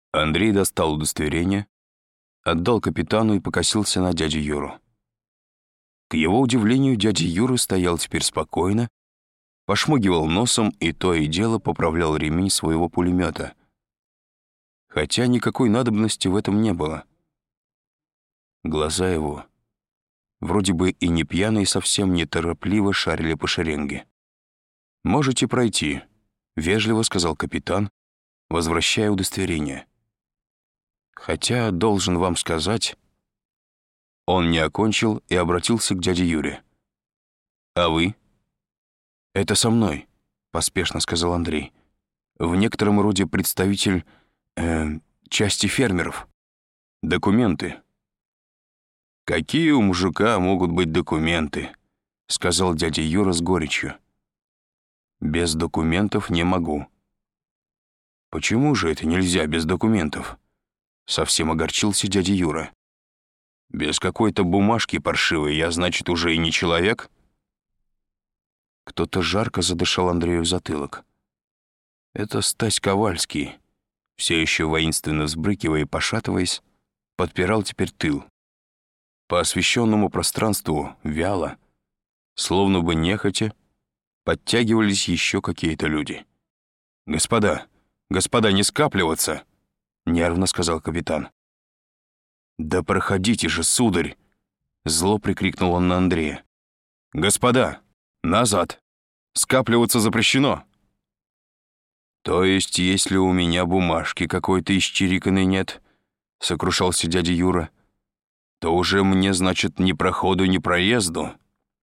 Андрей достал удостоверение, отдал капитану и покосился на дядю Юру. К его удивлению, дядя Юра стоял теперь спокойно, пошмыгивал носом и то и дело поправлял ремень своего пулемета. Хотя никакой надобности в этом не было. Глаза его, вроде бы и не пьяные, совсем неторопливо шарили по шеренге. «Можете пройти», — вежливо сказал капитан, возвращая удостоверение. «Хотя, должен вам сказать...» Он не окончил и обратился к дяде Юре. «А вы?» «Это со мной», — поспешно сказал Андрей. «В некотором роде представитель... части фермеров. Документы». «Какие у мужика могут быть документы?» — сказал дядя Юра с горечью. «Без документов не могу». «Почему же это нельзя без документов?» — совсем огорчился дядя Юра. «Без какой-то бумажки паршивой я, значит, уже и не человек?» Кто-то жарко задышал Андрею в затылок. Это Стась Ковальский, все еще воинственно взбрыкивая и пошатываясь, подпирал теперь тыл. По освещенному пространству вяло, словно бы нехотя, подтягивались еще какие-то люди. «Господа, не скапливаться!» — нервно сказал капитан. «Да проходите же, сударь!» — зло прикрикнул он на Андрея. «Господа, назад! Скапливаться запрещено!» «То есть, если у меня бумажки какой-то исчириканной нет, — сокрушался дядя Юра, — то уже мне, значит, ни проходу, ни проезду?»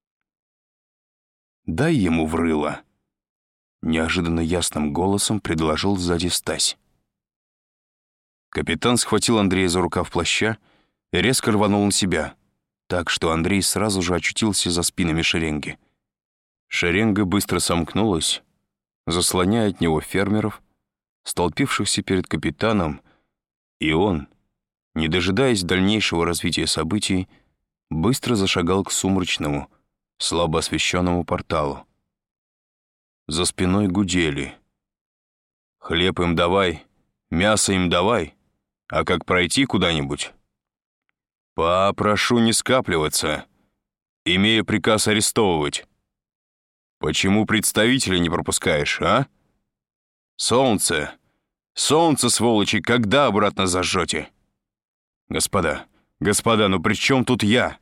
«Дай ему в рыло!» — неожиданно ясным голосом предложил сзади Стась. Капитан схватил Андрея за рукав плаща и резко рванул на себя, так что Андрей сразу же очутился за спинами шеренги. Шеренга быстро сомкнулась, заслоняя от него фермеров, столпившихся перед капитаном, и он, не дожидаясь дальнейшего развития событий, быстро зашагал к сумрачному, слабо освещенному порталу. За спиной гудели. «Хлеб им давай, мясо им давай, а как пройти куда-нибудь?» «Попрошу не скапливаться, имея приказ арестовывать. Почему представителя не пропускаешь, а? Солнце, сволочи, когда обратно зажжете? Господа, ну при чем тут я?»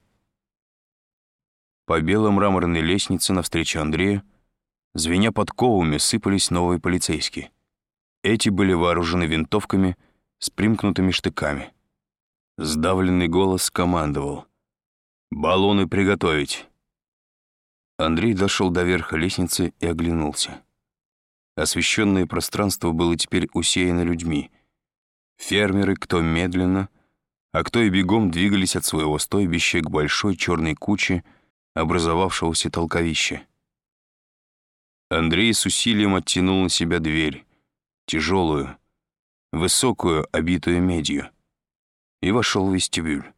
По белой мраморной лестнице навстречу Андрею, звеня подковами, сыпались новые полицейские. Эти были вооружены винтовками с примкнутыми штыками. Сдавленный голос командовал: «Баллоны приготовить!» Андрей дошел до верха лестницы и оглянулся. Освещенное пространство было теперь усеяно людьми. Фермеры, кто медленно, а кто и бегом двигались от своего стойбища к большой черной куче образовавшегося толковища. Андрей с усилием оттянул на себя дверь, тяжелую, высокую, обитую медью, и вошел в вестибюль.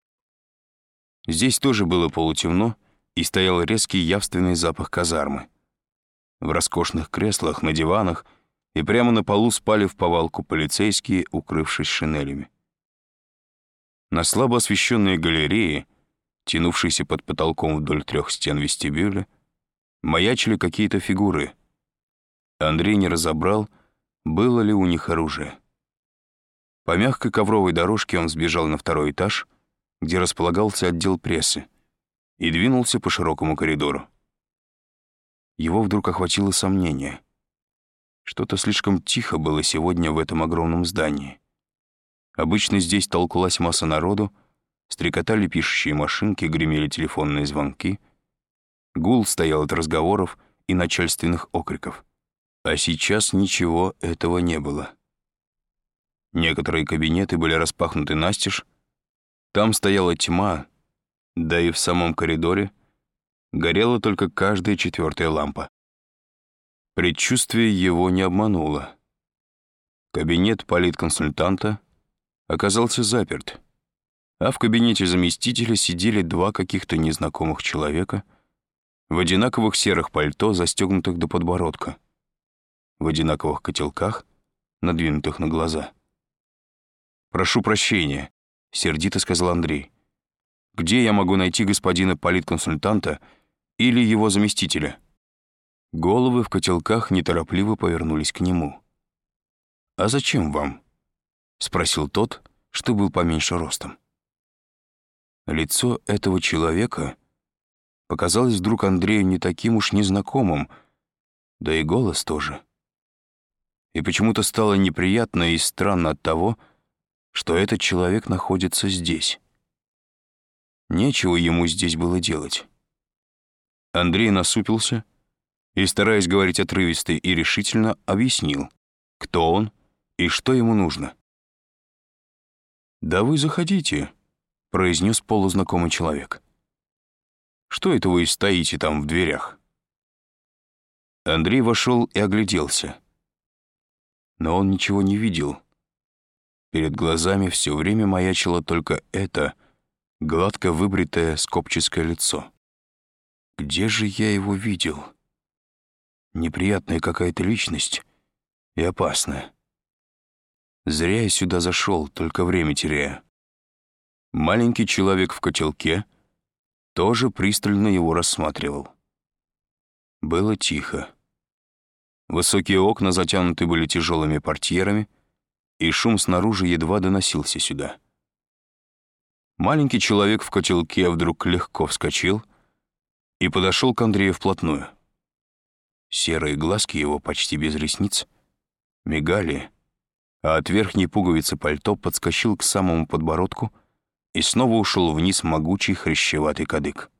Здесь тоже было полутемно, и стоял резкий явственный запах казармы. В роскошных креслах, на диванах и прямо на полу спали вповалку полицейские, укрывшись шинелями. На слабо освещенной галерее, тянувшейся под потолком вдоль 3 стен вестибюля, маячили какие-то фигуры. Андрей не разобрал, было ли у них оружие. По мягкой ковровой дорожке он сбежал на 2-й этаж, где располагался отдел прессы, и двинулся по широкому коридору. Его вдруг охватило сомнение. Что-то слишком тихо было сегодня в этом огромном здании. Обычно здесь толклась масса народу, стрекотали пишущие машинки, гремели телефонные звонки. Гул стоял от разговоров и начальственных окриков. А сейчас ничего этого не было. Некоторые кабинеты были распахнуты настежь, там стояла тьма, да и в самом коридоре горела только каждая 4-я лампа. Предчувствие его не обмануло. Кабинет политконсультанта оказался заперт, а в кабинете заместителя сидели 2 каких-то незнакомых человека в одинаковых серых пальто, застегнутых до подбородка, в одинаковых котелках, надвинутых на глаза. «Прошу прощения», — сердито сказал Андрей. «Где я могу найти господина политконсультанта или его заместителя?» Головы в котелках неторопливо повернулись к нему. «А зачем вам?» — спросил тот, что был поменьше ростом. Лицо этого человека показалось вдруг Андрею не таким уж незнакомым, да и голос тоже. И почему-то стало неприятно и странно от того, что этот человек находится здесь. Нечего ему здесь было делать. Андрей насупился и, стараясь говорить отрывисто и решительно, объяснил, кто он и что ему нужно. «Да вы заходите», — произнес полузнакомый человек. «Что это вы стоите там в дверях?» Андрей вошел и огляделся. Но он ничего не видел. Перед глазами все время маячило только это гладко выбритое скопческое лицо. Где же я его видел? Неприятная какая-то личность и опасная. Зря я сюда зашел, только время теряя. Маленький человек в котелке тоже пристально его рассматривал. Было тихо. Высокие окна затянуты были тяжелыми портьерами, и шум снаружи едва доносился сюда. Маленький человек в котелке вдруг легко вскочил и подошел к Андрею вплотную. Серые глазки его, почти без ресниц, мигали, а от верхней пуговицы пальто подскочил к самому подбородку и снова ушел вниз могучий хрящеватый кадык.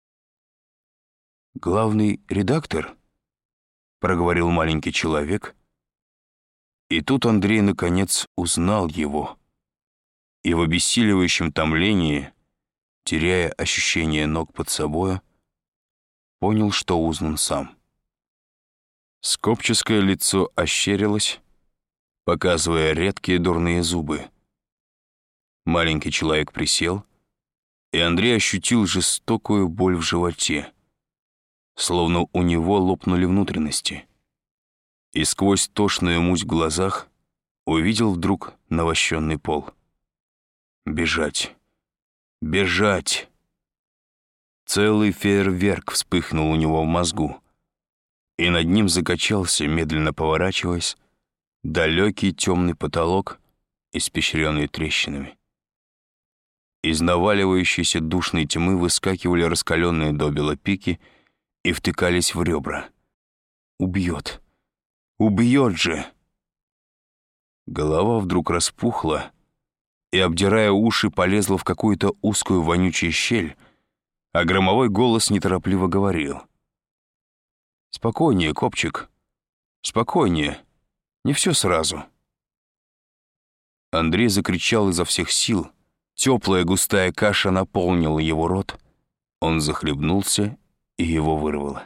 «Главный редактор?» — проговорил маленький человек, и тут Андрей наконец узнал его, и в обессиливающем томлении, теряя ощущение ног под собою, понял, что узнан сам. Скопческое лицо ощерилось, показывая редкие дурные зубы. Маленький человек присел, и Андрей ощутил жестокую боль в животе, словно у него лопнули внутренности. И сквозь тошную муть в глазах увидел вдруг навощенный пол. Бежать! Бежать! Целый фейерверк вспыхнул у него в мозгу, и над ним закачался, медленно поворачиваясь, далекий темный потолок, испещренный трещинами. Из наваливающейся душной тьмы выскакивали раскаленные добело пики и втыкались в ребра. «Убьет! Убьет же!» Голова вдруг распухла и, обдирая уши, полезла в какую-то узкую вонючую щель, а громовой голос неторопливо говорил: «Спокойнее, копчик, спокойнее, не все сразу». Андрей закричал изо всех сил, теплая густая каша наполнила его рот, он захлебнулся и его вырвало.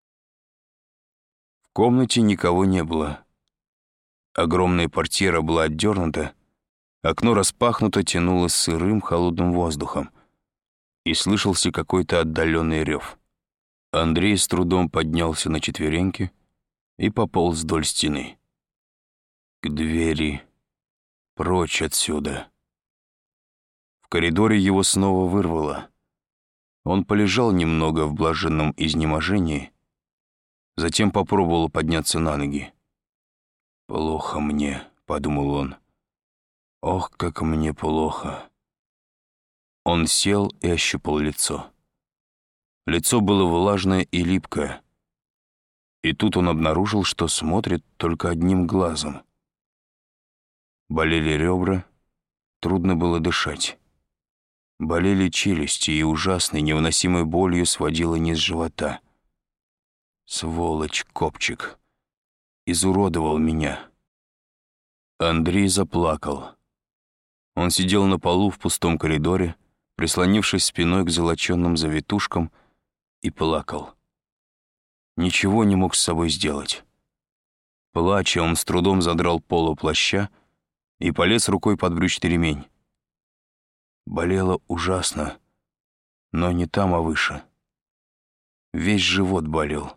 В комнате никого не было. Огромная портьера была отдернута, окно распахнуто тянуло сырым холодным воздухом, и слышался какой-то отдаленный рев. Андрей с трудом поднялся на четвереньки и пополз вдоль стены. К двери, прочь отсюда. В коридоре его снова вырвало. Он полежал немного в блаженном изнеможении, затем попробовал подняться на ноги. «Плохо мне», — подумал он. «Ох, как мне плохо». Он сел и ощупал лицо. Лицо было влажное и липкое. И тут он обнаружил, что смотрит только одним глазом. Болели ребра, трудно было дышать. Болели челюсти, и ужасной, невыносимой болью сводило низ живота. «Сволочь, копчик! Изуродовал меня!» Андрей заплакал. Он сидел на полу в пустом коридоре, прислонившись спиной к золоченным завитушкам, и плакал. Ничего не мог с собой сделать. Плача, он с трудом задрал полу плаща и полез рукой под брючный ремень. Болело ужасно, но не там, а выше. Весь живот болел.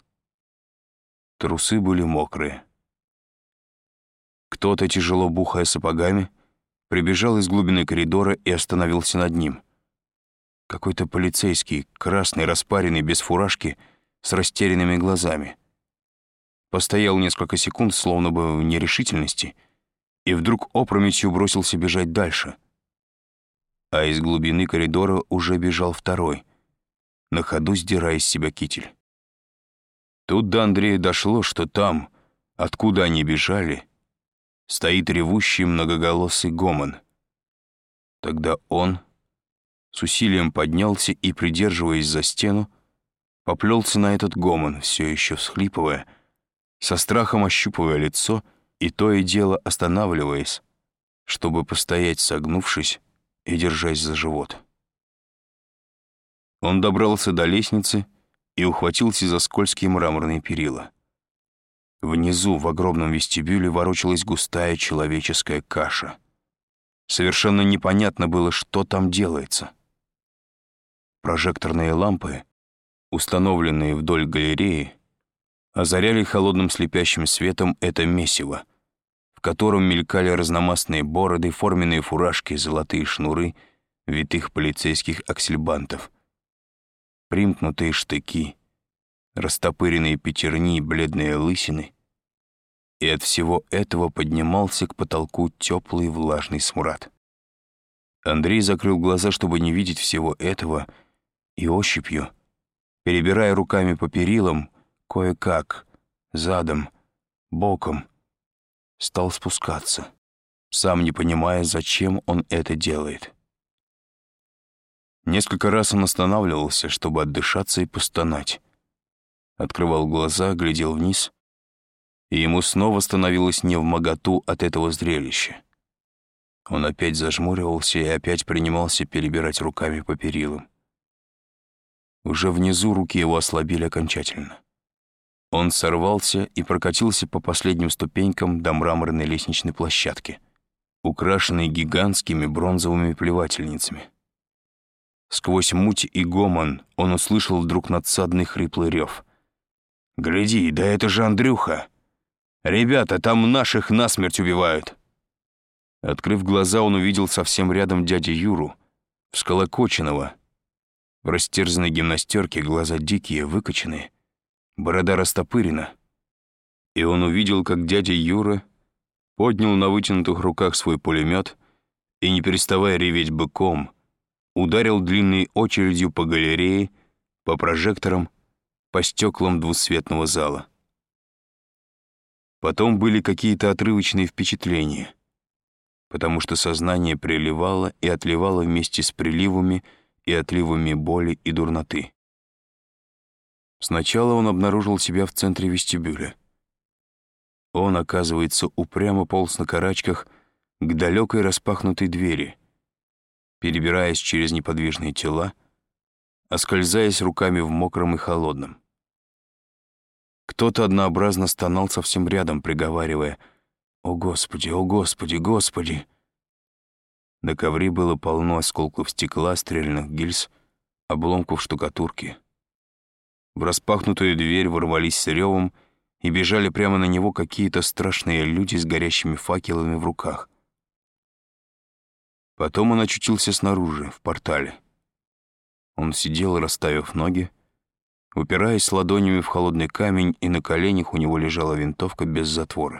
Трусы были мокрые. Кто-то, тяжело бухая сапогами, прибежал из глубины коридора и остановился над ним. Какой-то полицейский, красный, распаренный, без фуражки, с растерянными глазами. Постоял несколько секунд, словно бы в нерешительности, и вдруг опрометью бросился бежать дальше. А из глубины коридора уже бежал второй, на ходу сдирая с себя китель. Тут до Андрея дошло, что там, откуда они бежали, стоит ревущий многоголосый гомон. Тогда он с усилием поднялся и, придерживаясь за стену, поплелся на этот гомон, все еще всхлипывая, со страхом ощупывая лицо и то и дело останавливаясь, чтобы постоять, согнувшись и держась за живот. Он добрался до лестницы и ухватился за скользкие мраморные перила. Внизу, в огромном вестибюле, ворочалась густая человеческая каша. Совершенно непонятно было, что там делается. Прожекторные лампы, установленные вдоль галереи, озаряли холодным слепящим светом это месиво, в котором мелькали разномастные бороды, форменные фуражки, золотые шнуры витых полицейских аксельбантов, примкнутые штыки, растопыренные пятерни, бледные лысины, и от всего этого поднимался к потолку теплый влажный смрад. Андрей закрыл глаза, чтобы не видеть всего этого, и ощупью, перебирая руками по перилам, кое-как, задом, боком, стал спускаться, сам не понимая, зачем он это делает. Несколько раз он останавливался, чтобы отдышаться и постонать. Открывал глаза, глядел вниз, и ему снова становилось невмоготу от этого зрелища. Он опять зажмуривался и опять принимался перебирать руками по перилам. Уже внизу руки его ослабели окончательно. Он сорвался и прокатился по последним ступенькам до мраморной лестничной площадки, украшенной гигантскими бронзовыми плевательницами. Сквозь муть и гомон он услышал вдруг надсадный хриплый рев. «Гляди, да это же Андрюха! Ребята, там наших насмерть убивают!» Открыв глаза, он увидел совсем рядом дядю Юру, всколокоченного, в растерзанной гимнастерке, глаза дикие, выкоченные, борода растопырена. И он увидел, как дядя Юра поднял на вытянутых руках свой пулемет и, не переставая реветь быком, ударил длинной очередью по галерее, по прожекторам, по стеклам двусветного зала. Потом были какие-то отрывочные впечатления, потому что сознание приливало и отливало вместе с приливами и отливами боли и дурноты. Сначала он обнаружил себя в центре вестибюля. Он, оказывается, упрямо полз на карачках к далекой распахнутой двери, перебираясь через неподвижные тела, оскользаясь руками в мокром и холодном. Кто-то однообразно стонал совсем рядом, приговаривая «О Господи, о Господи, Господи!». На ковре было полно осколков стекла, стрельных гильз, обломков штукатурки. В распахнутую дверь ворвались с ревом и бежали прямо на него какие-то страшные люди с горящими факелами в руках. Потом он очутился снаружи, в портале. Он сидел, расставив ноги, упираясь ладонями в холодный камень, и на коленях у него лежала винтовка без затвора.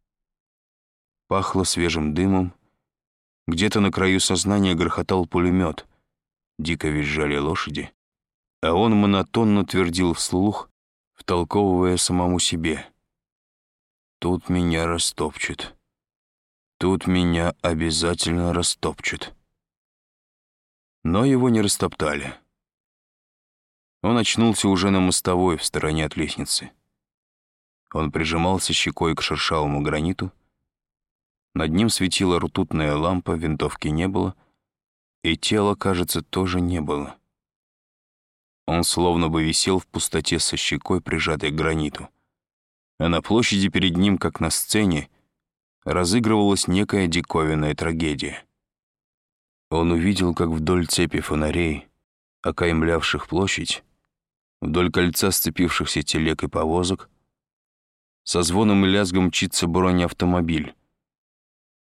Пахло свежим дымом. Где-то на краю сознания грохотал пулемет, дико визжали лошади, а он монотонно твердил вслух, втолковывая самому себе: «Тут меня растопчут. Тут меня обязательно растопчут». Но его не растоптали. Он очнулся уже на мостовой в стороне от лестницы. Он прижимался щекой к шершавому граниту. Над ним светила ртутная лампа, винтовки не было, и тела, кажется, тоже не было. Он словно бы висел в пустоте со щекой, прижатой к граниту. А на площади перед ним, как на сцене, разыгрывалась некая диковинная трагедия. Он увидел, как вдоль цепи фонарей, окаймлявших площадь, вдоль кольца сцепившихся телег и повозок, со звоном и лязгом мчится бронеавтомобиль.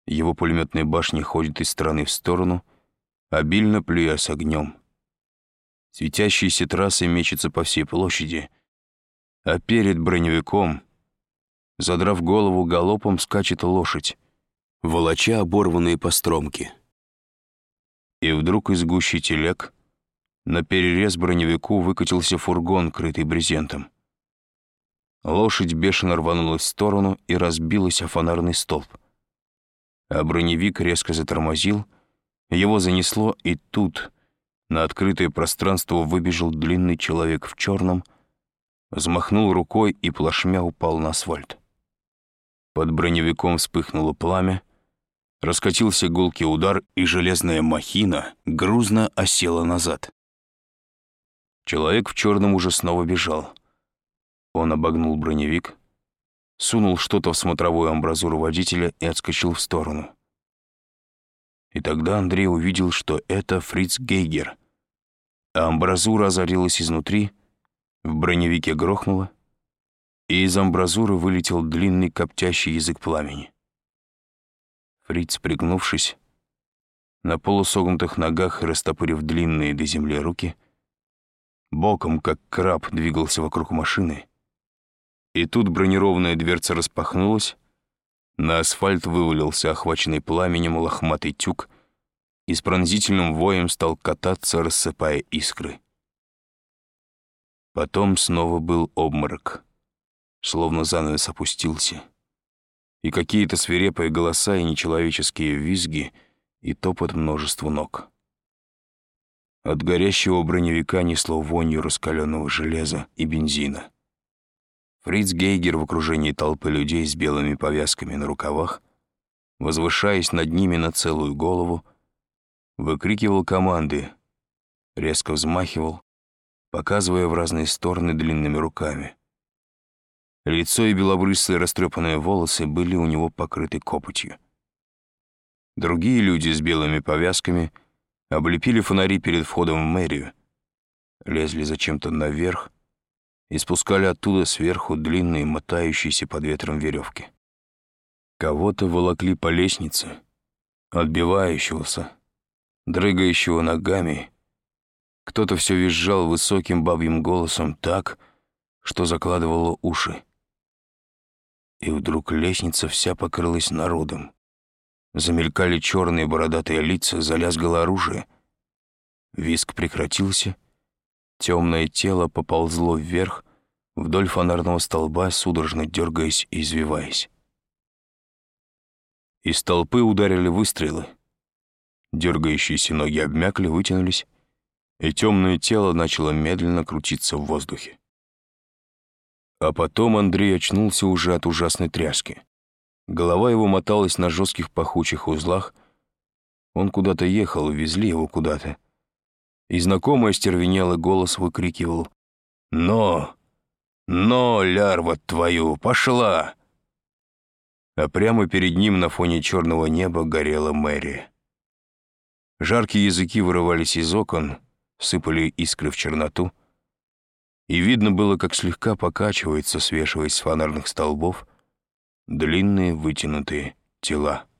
Его пулеметные башни ходят из стороны в сторону, обильно плюя с огнем. Светящиеся трассы мечутся по всей площади, а перед броневиком, задрав голову, галопом скачет лошадь, волоча оборванные постромки. И вдруг из гущи телег наперерез броневику выкатился фургон, крытый брезентом. Лошадь бешено рванулась в сторону и разбилась о фонарный столб. А броневик резко затормозил, его занесло, и тут на открытое пространство выбежал длинный человек в черном, взмахнул рукой и плашмя упал на асфальт. Под броневиком вспыхнуло пламя, раскатился гулкий удар, и железная махина грузно осела назад. Человек в черном уже снова бежал. Он обогнул броневик, сунул что-то в смотровую амбразуру водителя и отскочил в сторону. И тогда Андрей увидел, что это Фриц Гейгер, а амбразура озарилась изнутри, в броневике грохнуло, и из амбразуры вылетел длинный коптящий язык пламени. Фриц, пригнувшись, на полусогнутых ногах и растопырив длинные до земли руки, боком, как краб, двигался вокруг машины, и тут бронированная дверца распахнулась, на асфальт вывалился охваченный пламенем лохматый тюк и с пронзительным воем стал кататься, рассыпая искры. Потом снова был обморок, словно занавес опустился, и какие-то свирепые голоса и нечеловеческие визги, и топот множества ног. От горящего броневика несло вонью раскаленного железа и бензина. Фриц Гейгер в окружении толпы людей с белыми повязками на рукавах, возвышаясь над ними на целую голову, выкрикивал команды, резко взмахивал, показывая в разные стороны длинными руками. Лицо и белобрысые растрепанные волосы были у него покрыты копотью. Другие люди с белыми повязками облепили фонари перед входом в мэрию, лезли зачем-то наверх и спускали оттуда сверху длинные, мотающиеся под ветром веревки. Кого-то волокли по лестнице, отбивающегося, дрыгающего ногами. Кто-то все визжал высоким бабьим голосом так, что закладывало уши. И вдруг лестница вся покрылась народом. Замелькали черные бородатые лица, залязгало оружие. Визг прекратился. Темное тело поползло вверх, вдоль фонарного столба, судорожно дергаясь и извиваясь. Из толпы ударили выстрелы. Дергающиеся ноги обмякли, вытянулись, и темное тело начало медленно крутиться в воздухе. А потом Андрей очнулся уже от ужасной тряски. Голова его моталась на жестких пахучих узлах. Он куда-то ехал, везли его куда-то. И знакомый остервенелый голос выкрикивал: «Но! Но, лярва твою, пошла!» А прямо перед ним на фоне черного неба горела мэрия. Жаркие языки вырывались из окон, сыпали искры в черноту, и видно было, как слегка покачивается, свешиваясь с фонарных столбов, длинные вытянутые тела.